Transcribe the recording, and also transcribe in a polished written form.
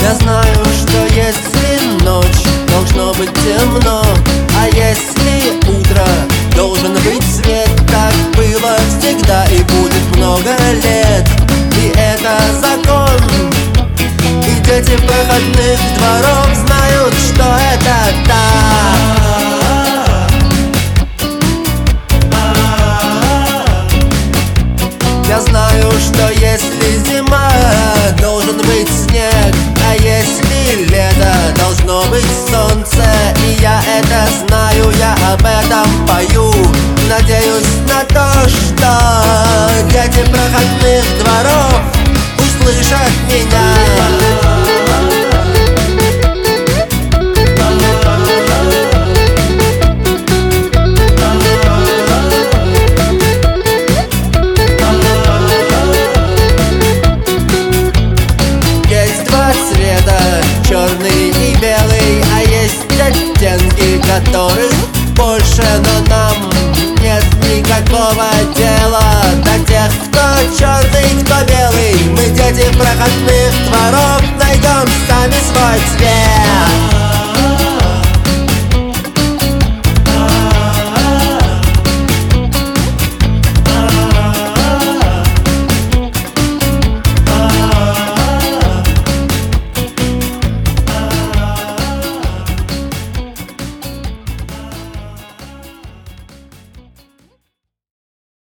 Я знаю, что если ночь, должно быть темно, а если утро, должен быть свет. Так было всегда и будет много лет, и это закон. И дети проходных дворов знают, что это так. Я знаю, что если зима, должен быть снег, а если лето, должно быть солнце. И я это знаю, я об этом пою. Надеюсь на то, что дети проходных дворов услышат меня. Черный и белый, а есть оттенки, которых больше, но нам нет никакого дела до тех, кто черный, кто белый. Мы дети проходных дворов, найдем сами свой цвет.